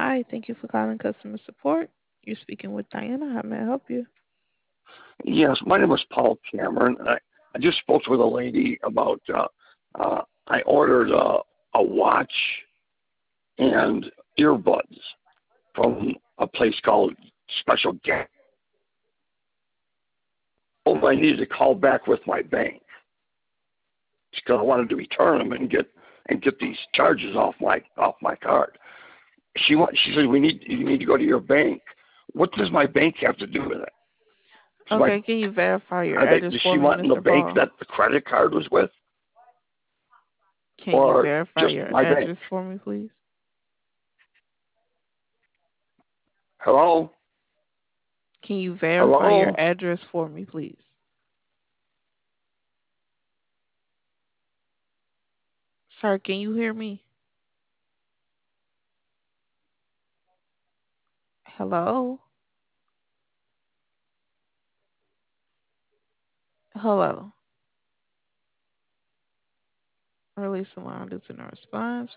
Hi, thank you for calling customer support. You're speaking with Diana. How may I help you? Yes, my name is Paul Cameron. I just spoke with a lady about I ordered a watch and earbuds from a place called Special Gap. I needed to call back with my bank because I wanted to return them and get these charges off my card. She said you need to go to your bank. What does my bank have to do with it? Is my Okay, can you verify your are they address does for she me, want in the Mr. bank Paul? that the credit card was with, Can you or verify just your my bank? address for me, please? Hello? Can you verify your Hello? address for me, please? Sir, can you hear me? Hello? Hello? Release the line due to no response.